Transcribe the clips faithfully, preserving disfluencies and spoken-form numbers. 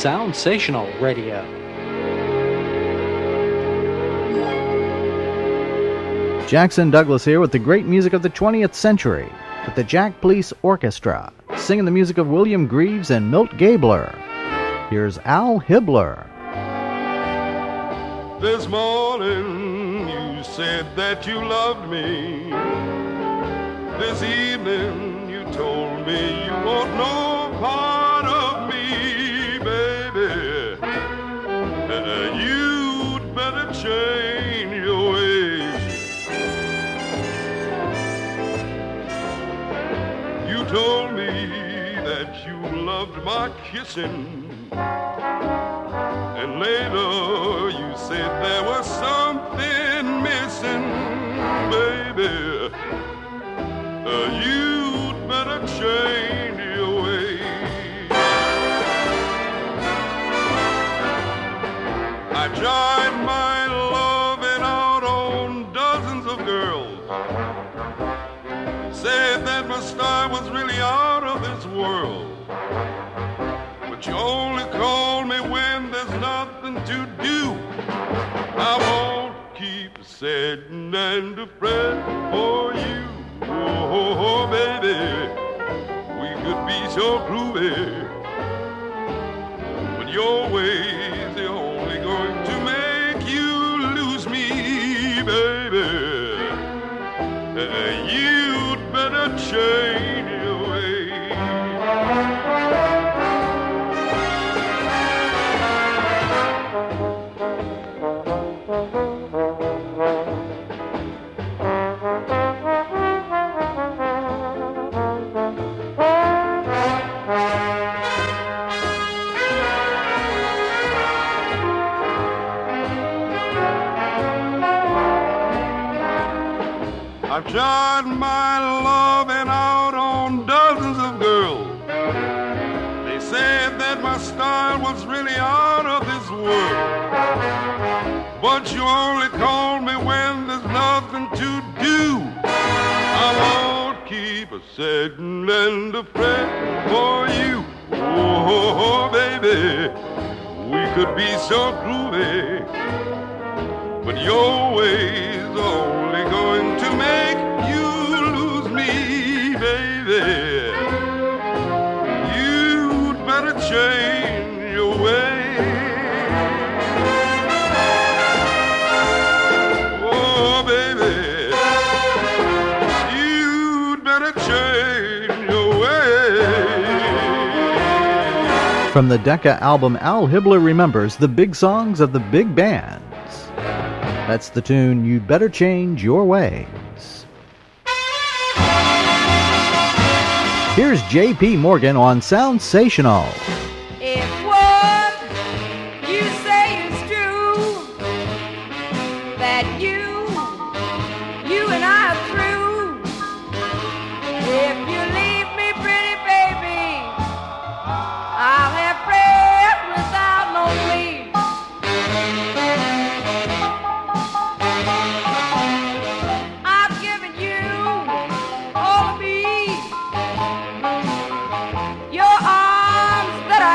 Soundsational Radio. Jackson Douglas here with the great music of the twentieth century, with the Jack Police Orchestra, singing the music of William Greaves and Milt Gabler. Here's Al Hibbler. This morning you said that you loved me. This evening you told me you want no part of me, baby. Uh, you'd better change your ways. You told me that you loved my kissing, and later you said there was something missing, baby. Uh, you'd better change your ways. I tried my loving out on dozens of girls, said that my style was really out of this world. But you only call me when there's nothing to do. I won't keep sitting and afraid for you. Oh, baby, we could be so groovy, but your ways are only going to make you lose me, baby. Uh, you'd better change your ways. I've tried my loving out on dozens of girls. They said that my style was really out of this world. But you only call me when there's nothing to do. I won't keep a second and a fret for you. Oh, baby, we could be so groovy, but your ways are only going to make you lose me, baby. You'd better change your ways. Oh, baby, you'd better change your ways. From the Decca album, Al Hibbler remembers the big songs of the big bands. That's the tune, You'd Better Change Your Ways. Here's J P Morgan on Soundsational. If what you say is true, that you, you and I are through. If you leave me, pretty baby, I'll have bread without no sleep. I've given you all of me, your arms that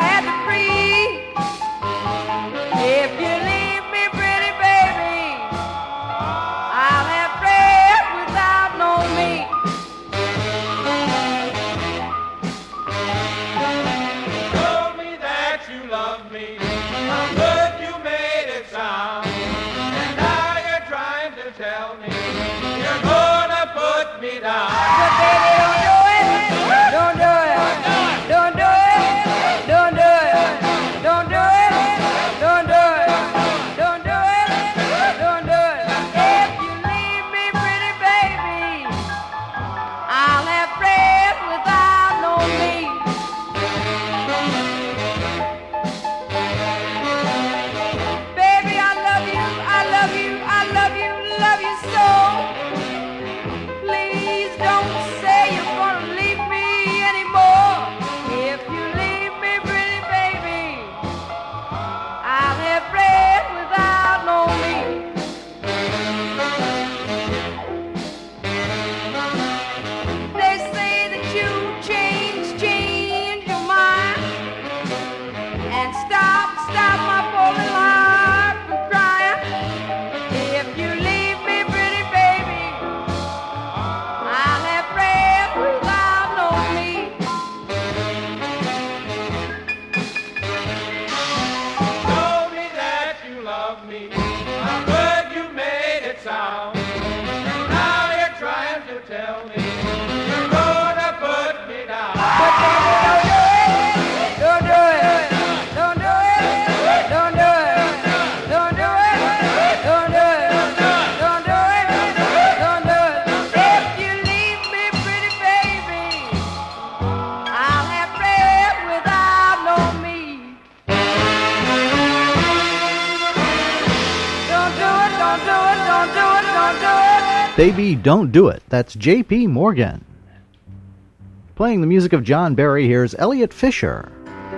Baby Don't Do It. That's J P Morgan. Playing the music of John Barry, here's Elliot Fisher.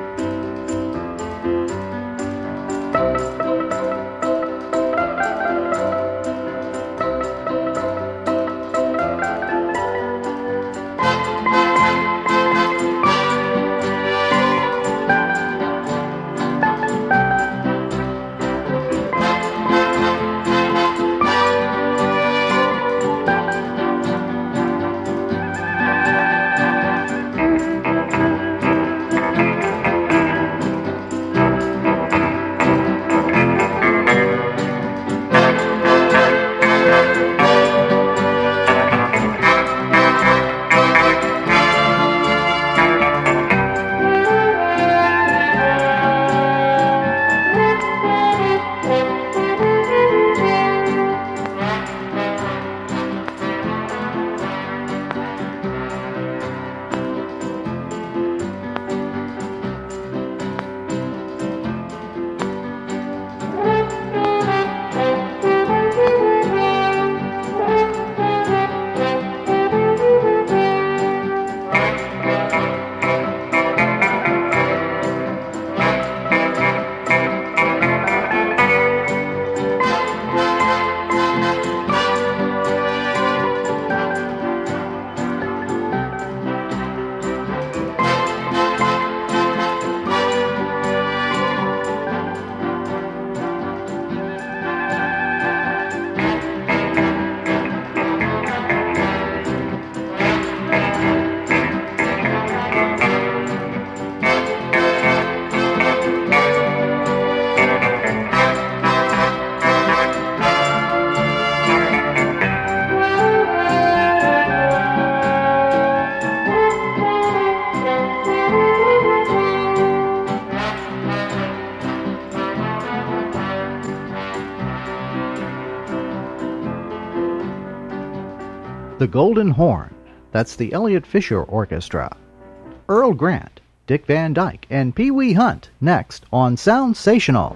The Golden Horn. That's the Elliot Fisher Orchestra. Earl Grant, Dick Van Dyke, and Pee Wee Hunt next on Soundsational.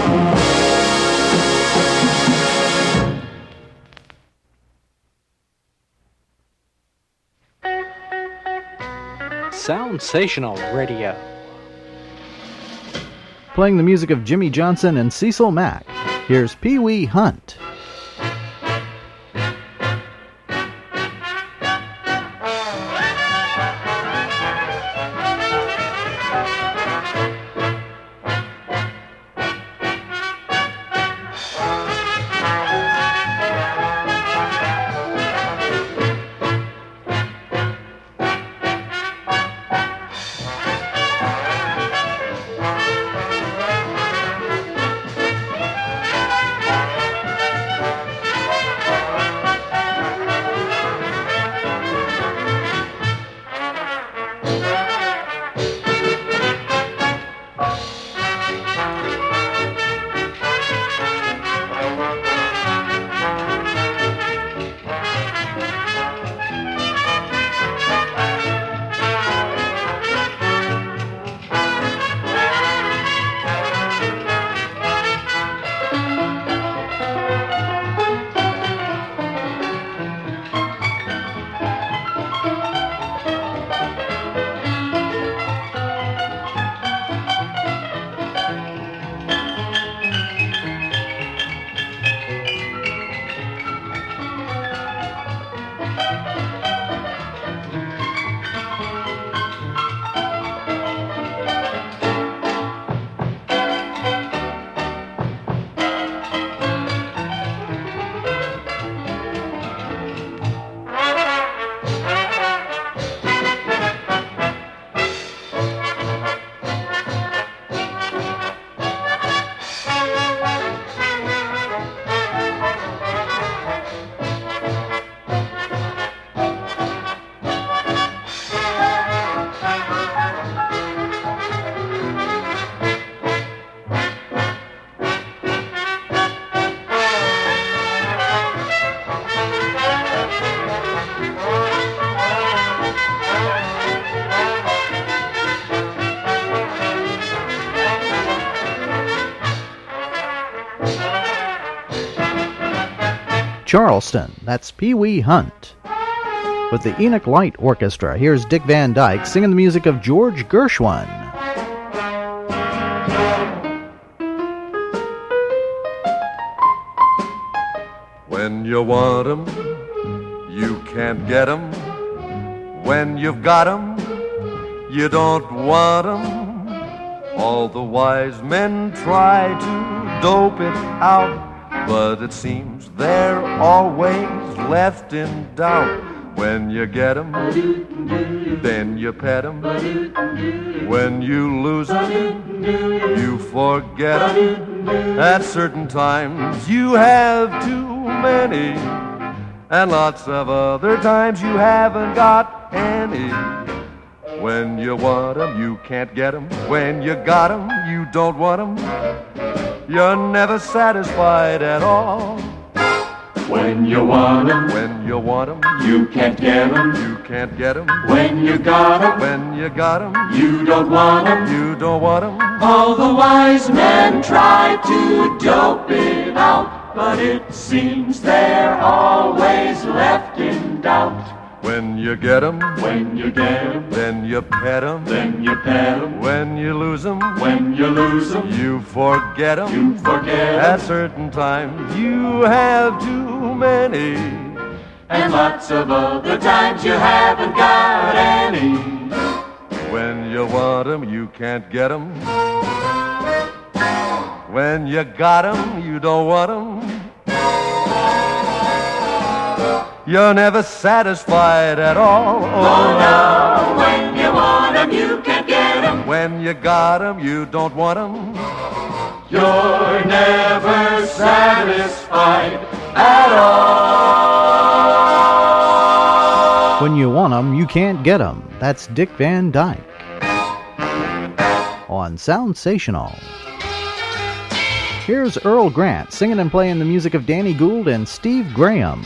Soundsational Radio. Playing the music of Jimmy Johnson and Cecil Mack, here's Pee Wee Hunt. Charleston. That's Pee Wee Hunt. With the Enoch Light Orchestra, here's Dick Van Dyke singing the music of George Gershwin. When you want 'em, you can't get 'em. When you've got 'em, you don't want 'em. All the wise men try to dope it out, but it seems they're always left in doubt. When you get 'em, then you pet 'em. When you lose 'em, you forget 'em. At certain times you have too many, and lots of other times you haven't got any. When you want 'em, you can't get 'em. When you got 'em, you don't want 'em. You're never satisfied at all. When you want 'em, when you want 'em, you can't get 'em. You can't get 'em. When you got 'em, when you got 'em, you don't want 'em. You don't want 'em. All the wise men try to dope it out, but it seems they're always left in doubt. When you get 'em, when you get 'em, then you pet 'em, then you pet 'em. When you lose 'em, when you lose 'em, you forget 'em, you forget 'em. At certain times you have too many, and lots of other times you haven't got any. When you want 'em, you can't get 'em. When you got 'em, you don't want 'em. You're never satisfied at all. Oh, oh no, when you want 'em, you can't get 'em. When you got 'em, you don't want 'em. You're never satisfied at all. When you want 'em, you can't get 'em. That's Dick Van Dyke. On Soundsational. Here's Earl Grant singing and playing the music of Danny Gould and Steve Graham.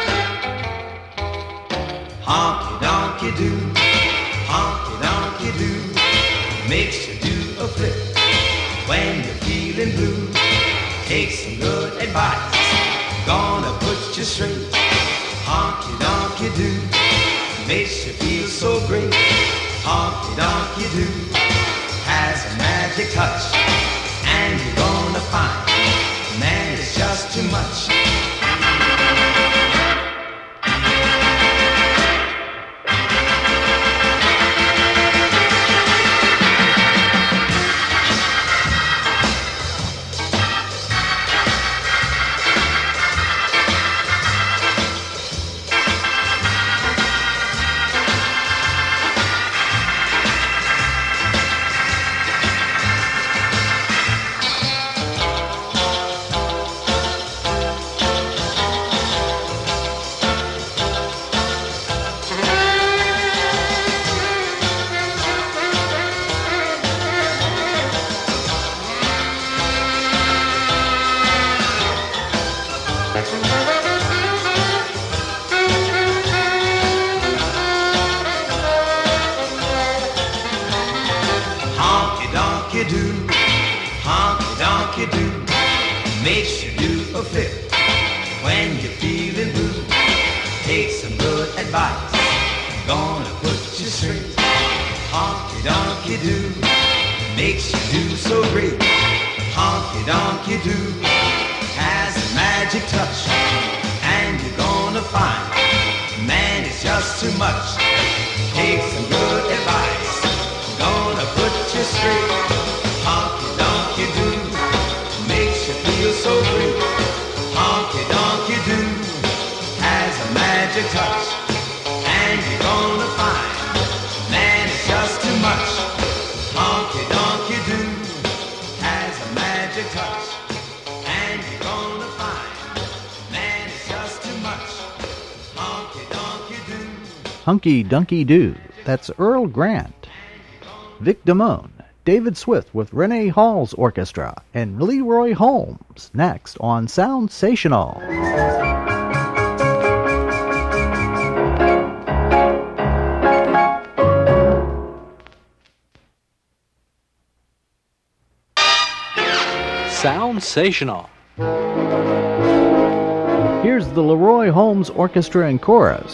Honky donkey do, honky donkey do, makes you do a flip when you're feeling blue. Take some good advice, gonna put you straight. Honky donkey do, makes you feel so great. Honky donkey do has a magic touch, and you're gonna find, man, it's just too much. Hunky Dunky Doo. That's Earl Grant. Vic Damone, David Swift with Renee Hall's orchestra, and Leroy Holmes next on Soundsational. Soundsational. Here's the Leroy Holmes Orchestra and Chorus.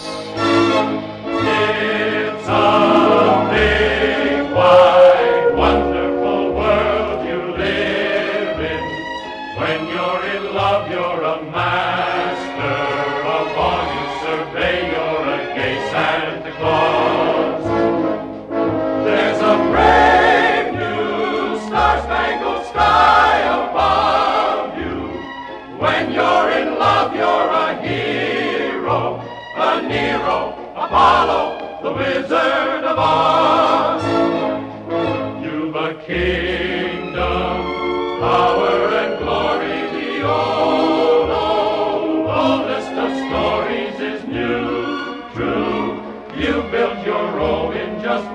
It's a big, wide, wonderful world you live in. When you're in love, you're a master of all you survey. You're a gay Santa Claus. There's a brave new star-spangled sky above you. When you're in love, you're a hero, a Nero, Apollo, the Wizard of Oz. You've a kingdom, power and glory. The old, old, oldest of stories is new, true. You built your Rome in just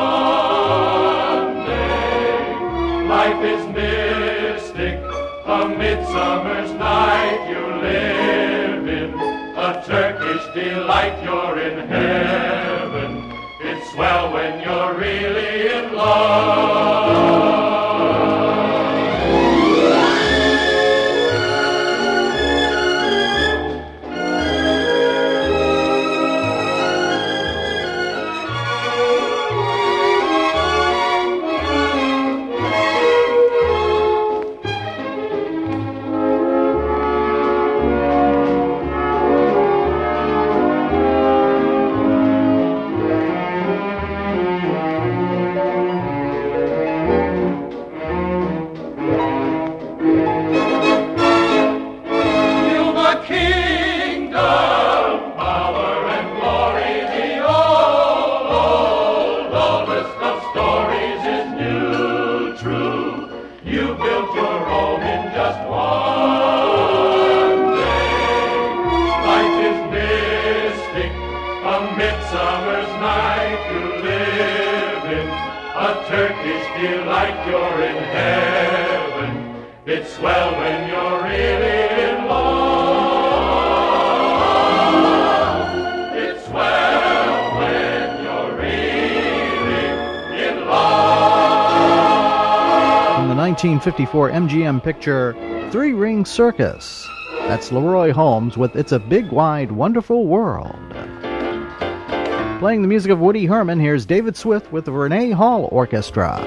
one day. Life is mystic, a midsummer's night you live in. A Turkish delight, you're in heaven. It's swell when you're really in love. nineteen fifty-four M G M picture Three Ring Circus. That's Leroy Holmes with It's a Big, Wide, Wonderful World. Playing the music of Woody Herman, here's David Swift with the Renee Hall Orchestra.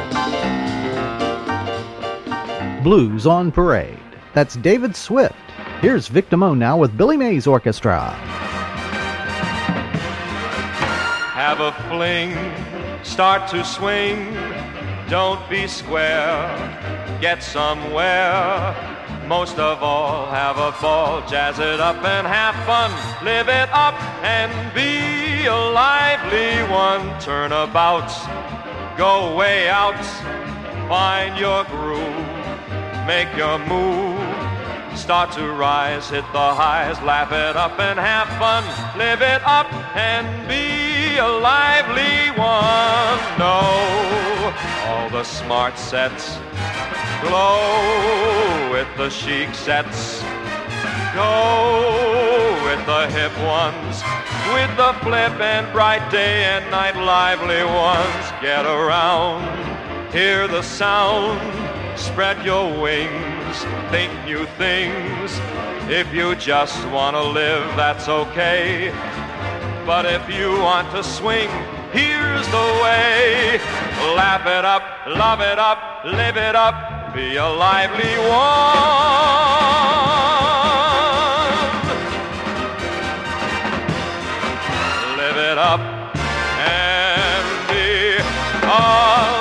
Blues on Parade. That's David Swift Here's Vic Damone now with Billy Mays Orchestra. Have a fling, start to swing, don't be square, get somewhere. Most of all, have a ball, jazz it up and have fun, live it up and be a lively one. Turnabout, go way out, find your groove, make your move, start to rise, hit the highs, laugh it up and have fun, live it up and be a lively one. Know all the smart sets, glow with the chic sets, go with the hip ones, with the flip and bright day and night lively ones. Get around, hear the sound, spread your wings, think new things. If you just want to live, that's okay. But if you want to swing, here's the way. Laugh it up, love it up, live it up, be a lively one. Live it up and be a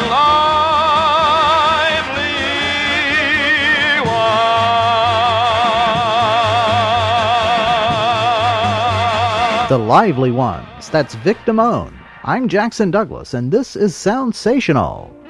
lively one. The Lively Ones. That's Vic Damone. I'm Jackson Douglas, and this is Soundsational.